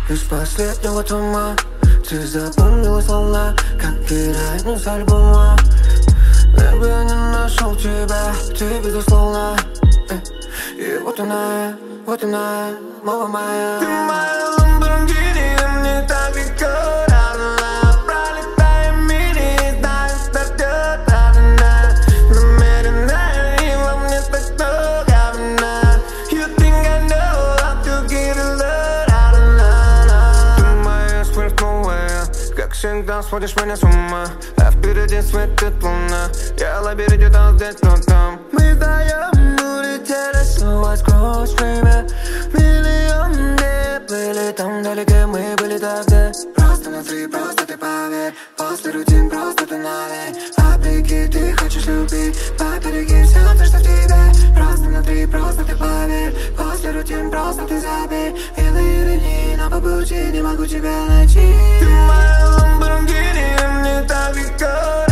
Из последнего тума ты запомнила слова, как героиню с альбома. Где бы я не нашел тебя, ты безусловно. И вот она, мова моя. Ты моя Ламборгини, мне так легко. Пролетаем мили, знаю, что ждет одна. Намеренная, и во мне так много вина. You think I know how to get a lot. Ты моя сверхновая, как всегда сводишь меня с ума. А впереди светит луна, я в лабиринте там здесь, но там. Мы вдвоем улетели снова сквозь время. Миллион дней плыли там вдалеке, мы были тогда. Просто внутри, просто ты поверь. После рутин просто ты наверь. А прикинь, ты хочешь любить, побереги все то, что в тебе. Просто внутри, просто ты поверь. После рутин просто ты забей. Белые линии, но по пути не могу тебя найти. Ты моя Ламборгини, мне так легко.